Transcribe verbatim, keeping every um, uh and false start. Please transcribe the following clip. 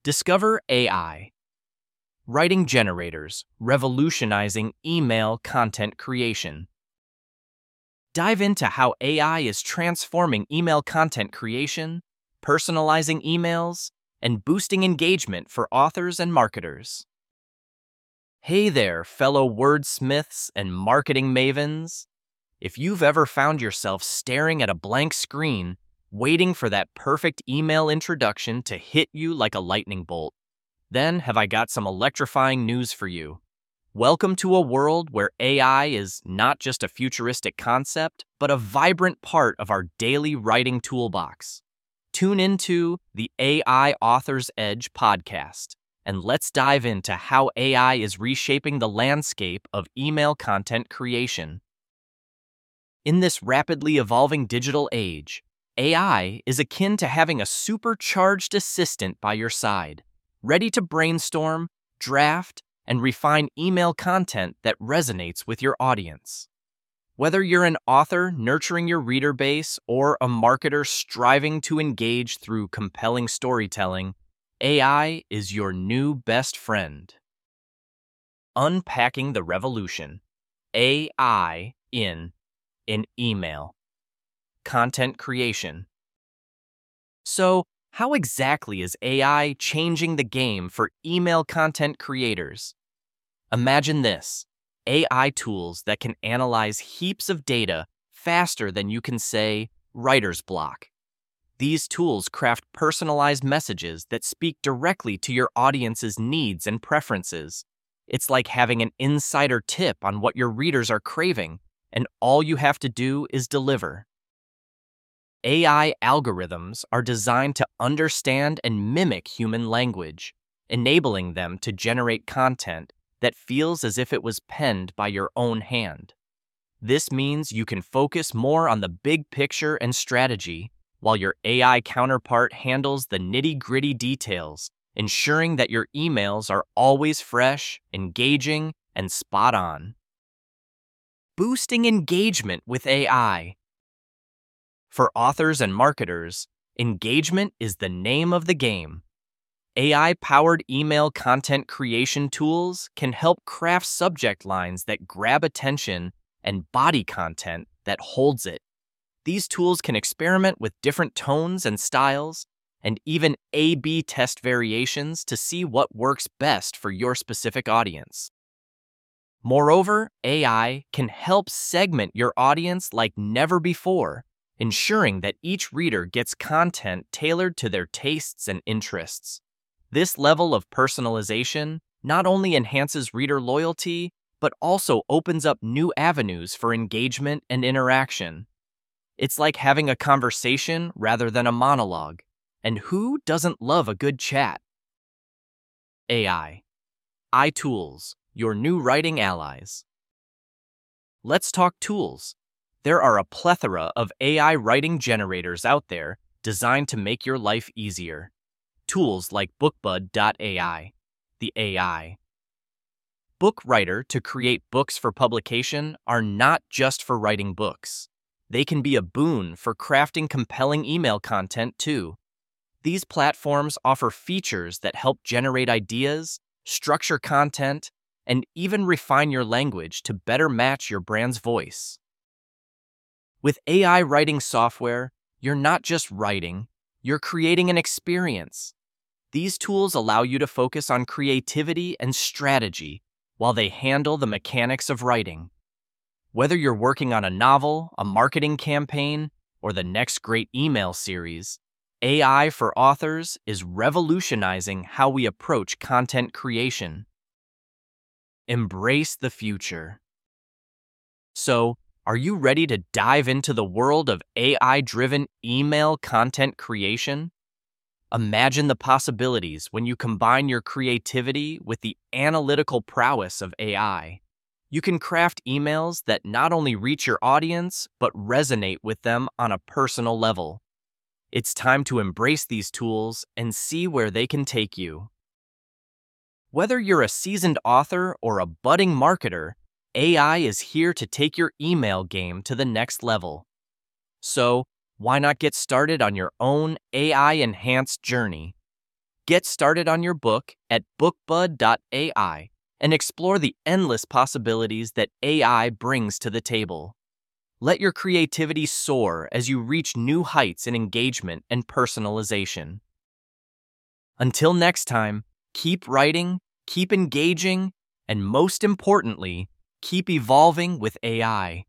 Discover A I. Writing generators, revolutionizing email content creation. Dive into how A I is transforming email content creation, personalizing emails, and boosting engagement for authors and marketers. Hey there, fellow wordsmiths and marketing mavens. If you've ever found yourself staring at a blank screen, waiting for that perfect email introduction to hit you like a lightning bolt, then have I got some electrifying news for you. Welcome to a world where A I is not just a futuristic concept, but a vibrant part of our daily writing toolbox. Tune into the A I Author's Edge podcast, and let's dive into how A I is reshaping the landscape of email content creation. In this rapidly evolving digital age, A I is akin to having a supercharged assistant by your side, ready to brainstorm, draft, and refine email content that resonates with your audience. Whether you're an author nurturing your reader base or a marketer striving to engage through compelling storytelling, A I is your new best friend. Unpacking the revolution. A I in in email. Content creation. So, how exactly is A I changing the game for email content creators? Imagine this: A I tools that can analyze heaps of data faster than you can say writer's block. These tools craft personalized messages that speak directly to your audience's needs and preferences. It's like having an insider tip on what your readers are craving, and all you have to do is deliver. A I algorithms are designed to understand and mimic human language, enabling them to generate content that feels as if it was penned by your own hand. This means you can focus more on the big picture and strategy, while your A I counterpart handles the nitty-gritty details, ensuring that your emails are always fresh, engaging, and spot on. Boosting engagement with A I. For authors and marketers, engagement is the name of the game. A I-powered email content creation tools can help craft subject lines that grab attention and body content that holds it. These tools can experiment with different tones and styles, and even A B test variations to see what works best for your specific audience. Moreover, A I can help segment your audience like never before, ensuring that each reader gets content tailored to their tastes and interests. This level of personalization not only enhances reader loyalty, but also opens up new avenues for engagement and interaction. It's like having a conversation rather than a monologue, and who doesn't love a good chat? A I. iTools, your new writing allies. Let's talk tools. There are a plethora of A I writing generators out there designed to make your life easier. Tools like BookBud dot A I, the A I BookWriter to create books for publication are not just for writing books. They can be a boon for crafting compelling email content too. These platforms offer features that help generate ideas, structure content, and even refine your language to better match your brand's voice. With A I writing software, you're not just writing, you're creating an experience. These tools allow you to focus on creativity and strategy while they handle the mechanics of writing. Whether you're working on a novel, a marketing campaign, or the next great email series, A I for authors is revolutionizing how we approach content creation. Embrace the future. So, are you ready to dive into the world of A I-driven email content creation? Imagine the possibilities when you combine your creativity with the analytical prowess of A I. You can craft emails that not only reach your audience, but resonate with them on a personal level. It's time to embrace these tools and see where they can take you. Whether you're a seasoned author or a budding marketer, A I is here to take your email game to the next level. So, why not get started on your own A I-enhanced journey? Get started on your book at bookbud dot A I and explore the endless possibilities that A I brings to the table. Let your creativity soar as you reach new heights in engagement and personalization. Until next time, keep writing, keep engaging, and most importantly, keep evolving with A I.